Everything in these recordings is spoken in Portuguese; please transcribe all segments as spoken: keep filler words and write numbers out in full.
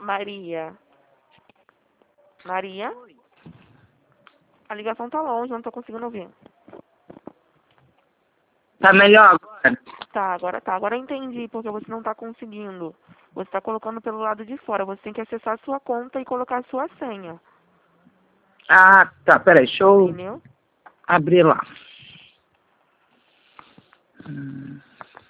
Maria. Maria? A ligação tá longe, não tô conseguindo ouvir. Tá melhor agora? Tá, agora tá. Agora eu entendi porque você não tá conseguindo. Você tá colocando pelo lado de fora. Você tem que acessar a sua conta e colocar a sua senha. Ah, tá. Peraí, deixa eu Entendeu? abrir lá. Hum.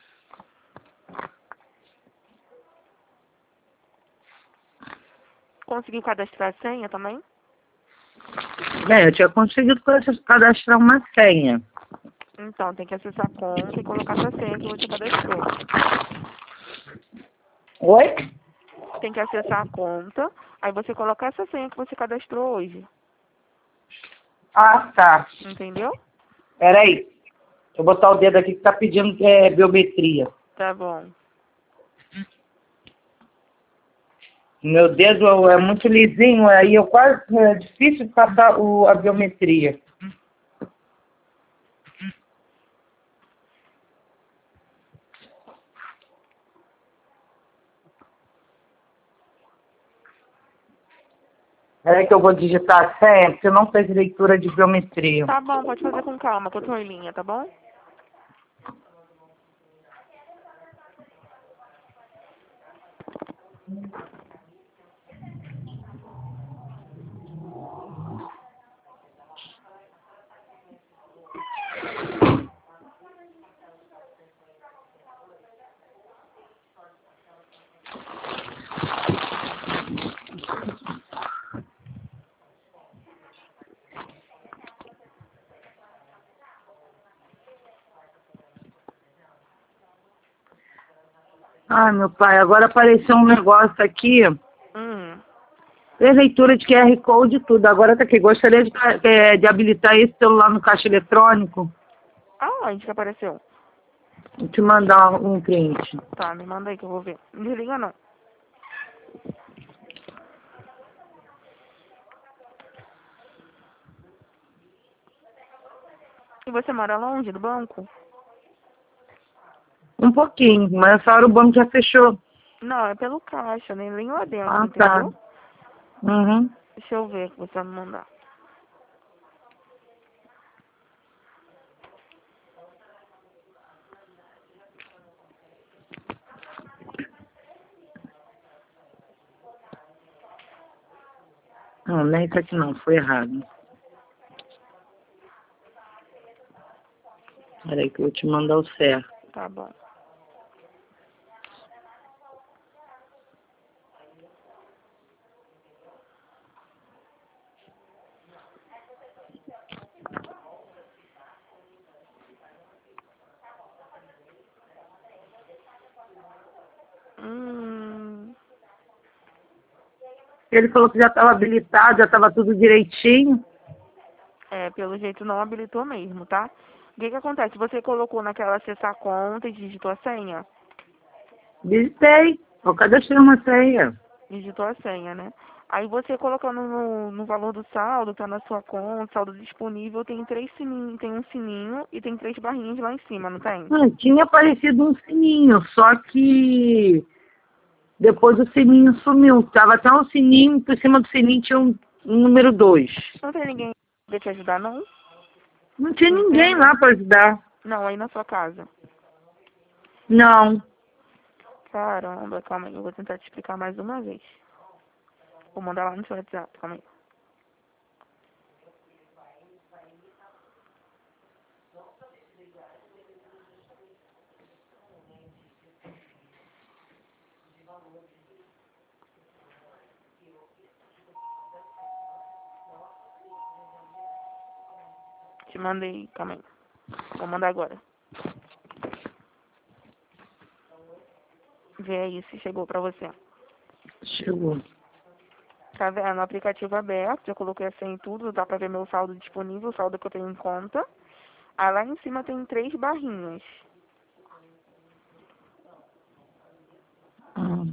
Conseguiu cadastrar a senha também? Bem, eu tinha conseguido cadastrar uma senha. Então, tem que acessar a conta e colocar essa senha que você cadastrou. Oi? Tem que acessar a conta, aí você colocar essa senha que você cadastrou hoje. Ah, tá. Entendeu? Peraí. Deixa eu botar o dedo aqui que tá pedindo é, biometria. Tá bom. Meu dedo é muito lisinho, aí eu quase é difícil passar o, a biometria. Peraí que eu vou digitar a senha, porque eu não fez leitura de biometria. Tá bom, pode fazer com calma, com a tua linha, tá bom? Ai, meu pai, agora apareceu um negócio aqui. Hum. Fez leitura de Q R Code e tudo. Agora tá aqui. Gostaria de, é, de habilitar esse celular no caixa eletrônico. Aonde que apareceu? Vou te mandar um print. Tá, me manda aí que eu vou ver. Não desliga não. E você mora longe do banco? Um pouquinho, mas essa hora o banco já fechou. Não, é pelo caixa, nem, nem lá dentro, Ah, tá. entendeu? Uhum. Deixa eu ver o que você vai me mandar. Não, não é isso aqui não, foi errado. Peraí que eu vou te mandar o certo. Tá bom. Hum, Ele falou que já estava habilitado, já estava tudo direitinho. é, pelo jeito não habilitou mesmo, tá? O que que acontece? Você colocou naquela acessar a conta e digitou a senha? Visitei. Eu cadastrei uma senha. Digitou a senha, né? Aí você colocando no, no valor do saldo, tá na sua conta, saldo disponível, tem três sininhos, tem um sininho e tem três barrinhas lá em cima, não tem? Ah, tinha aparecido um sininho, só que depois o sininho sumiu. Tava até um sininho, por cima do sininho tinha um, um número dois. Não tem ninguém pra te ajudar, não? Não tinha Não ninguém entende? lá para ajudar. Não, aí na sua casa. Não. Caramba, calma aí, eu vou tentar te explicar mais uma vez. Vou mandar lá no seu WhatsApp, calma aí. Te mandei, calma aí. Vou mandar agora. Vê aí se chegou pra você. Chegou. Tá vendo? O aplicativo aberto, já coloquei a senha em tudo, dá pra ver meu saldo disponível, o saldo que eu tenho em conta. Aí lá em cima tem três barrinhas. Hum.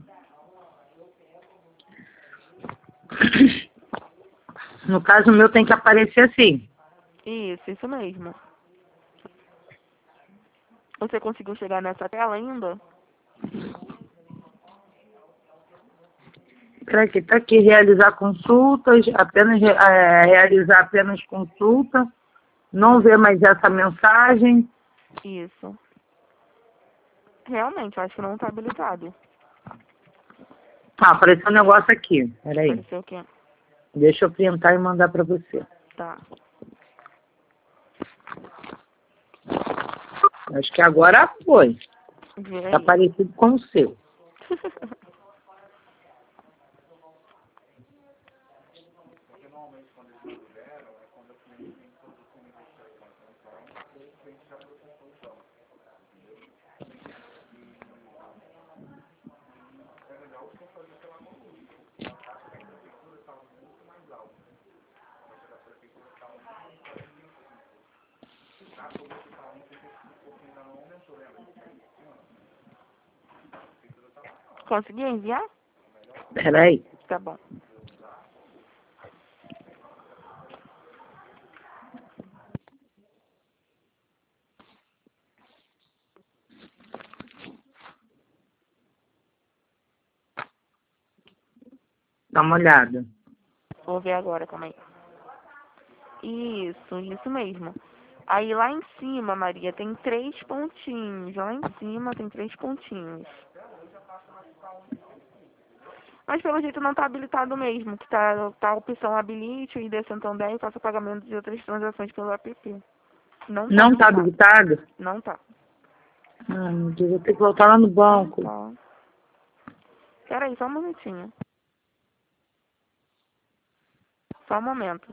No caso, o meu tem que aparecer assim. Isso, isso mesmo. Você conseguiu chegar nessa tela ainda? entrar aqui. Tá aqui, realizar consultas, apenas é, realizar apenas consulta, não ver mais essa mensagem. Isso. Realmente, eu acho que não está habilitado. Ah, apareceu um negócio aqui. Peraí. Apareceu o quê? Deixa eu printar e mandar pra você. Tá. Acho que agora foi. Vê Tá aí. parecido com o seu. Conseguiu enviar? Peraí. Tá bom. Dá uma olhada. Vou ver agora, calma aí. Isso, isso mesmo. Aí lá em cima, Maria, tem três pontinhos. Lá em cima tem três pontinhos. Mas pelo jeito não está habilitado mesmo, que tá, tá a opção habilite, o I D Santander e faça pagamento de outras transações pelo app. Não tá Não tá habilitado. habilitado? Não tá. Ai, meu Deus, vou ter que voltar lá no banco. Tá. Peraí, só um minutinho. Só um momento.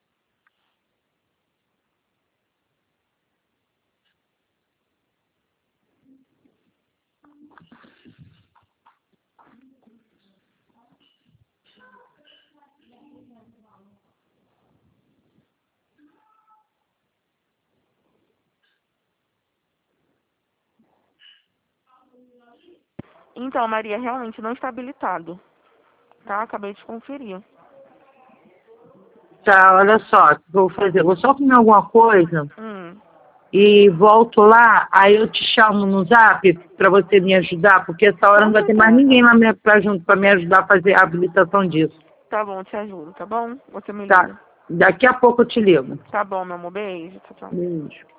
Então, Maria, realmente não está habilitado. Tá? Acabei de conferir. Tá, olha só, vou fazer, vou só comer alguma coisa Hum. e volto lá, aí eu te chamo no zap pra você me ajudar, porque essa hora Com não vai ter mais certeza. ninguém lá me- pra, junto pra me ajudar a fazer a habilitação disso. Tá bom, te ajudo, tá bom? Você me Tá, liga. daqui a pouco eu te ligo. Tá bom, meu amor. Beijo. Tchau, tchau. Beijo.